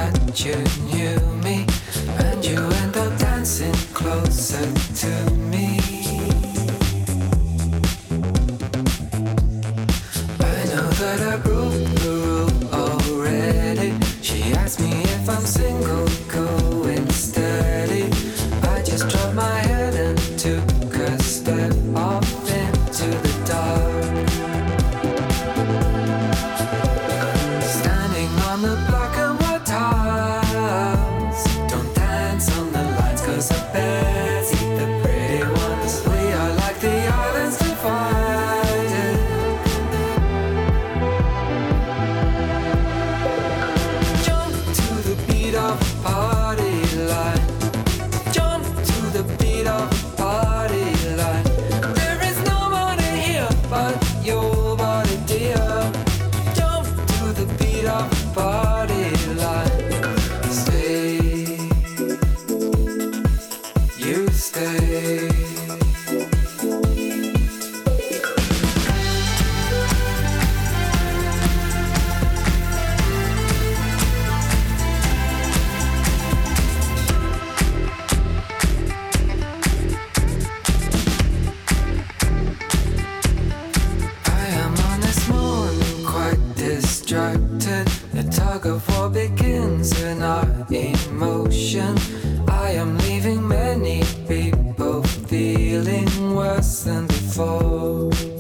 that you knew me, and you end up dancing closer to me. I know that I broke the rule already. She asked me if I'm single, going steady. I just dropped my head and took a step off into the dark. Standing on the black and white tiles. Don't dance on the lines, 'cause the bears eat the pretty ones. We are like the islands divided. Jump to the beat of a party line. Jump to the beat of a party line. There is nobody here but your body, dear. Jump to the beat of a party line. Stay, you stay. I am on this morning quite distracted. The tug of war begins in our emotion. I am leaving many people feeling worse than before.